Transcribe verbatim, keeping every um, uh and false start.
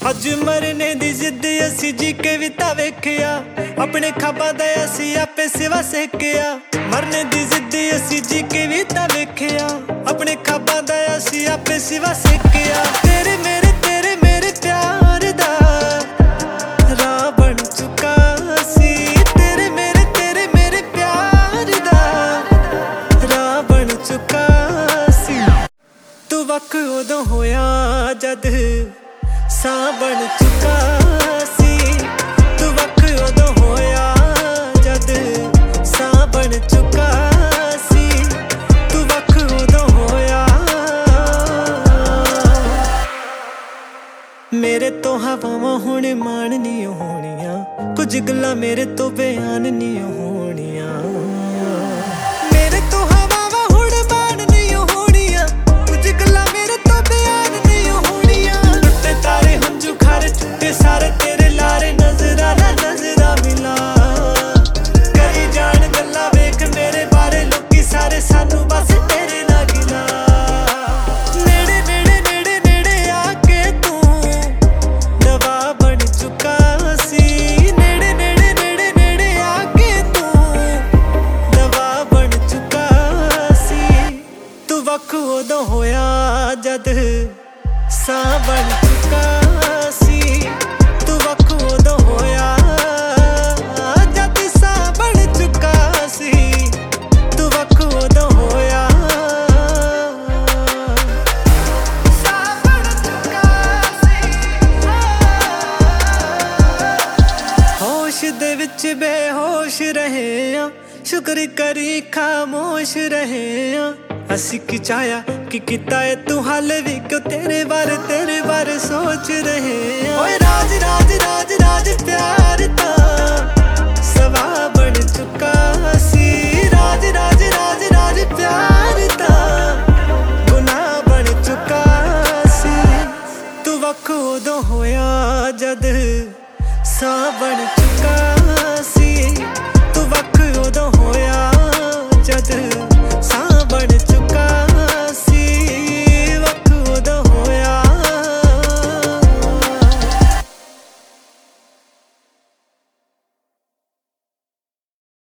अज मरने दी जिद असी जी के भी ता वेखिया, अपने खाबां दा असी आपे सिवा सेकिया। मरने दी जिद असी जी के भी ता वेखिया, अपने खाबां दा असी आपे सिवा सेकिया। तेरे मेरे तेरे मेरे प्यार दा राह बन चुका सी, तेरे मेरे तेरे मेरे प्यार दा राह बन चुका सी। तू वक उदों होया जद सां बन चुका सी, तू वक उदों होया जद सां बन चुका सी, तू वक उदों होया। मेरे तो हवावां हुण मान नहीं होणियां, कुछ गल्लां मेरे तो बयान नहीं होणियां। मेरे तो हवावां हुण मान नहीं होणियां, कुछ गल्लां मेरे तो बयान नहीं होणियां। टुटे तारे हंझू खारे टुटे सारे तेरे लारे, नजरा ना नजरा मिला करी जान गल्लां वेख मेरे बारे लोकी सारे, सानू बस तेरे ना गिला। नेड़े नेड़े नेड़े नेड़े आके तू दवा बन चुका सी, नेड़े नेड़े नेड़े नेड़े आके तू दवा बन चुका सी। तू वक उदों होया जद सां बन चुका सी, तू वक उदों होया जद सां बन चुका सी, तू वक उदों होया सां बन चुका सी। होश दे विच बेहोश रहे आ, शुक्र करी खामोश रहे आ। असी की चाहया कि किता है तू हाले भी क्यों तेरे बारे तेरे बारे सोच रहे हैं। ओए राज राज राज राज प्यार ता सवा बन चुका सी, राज राज राज राज प्यार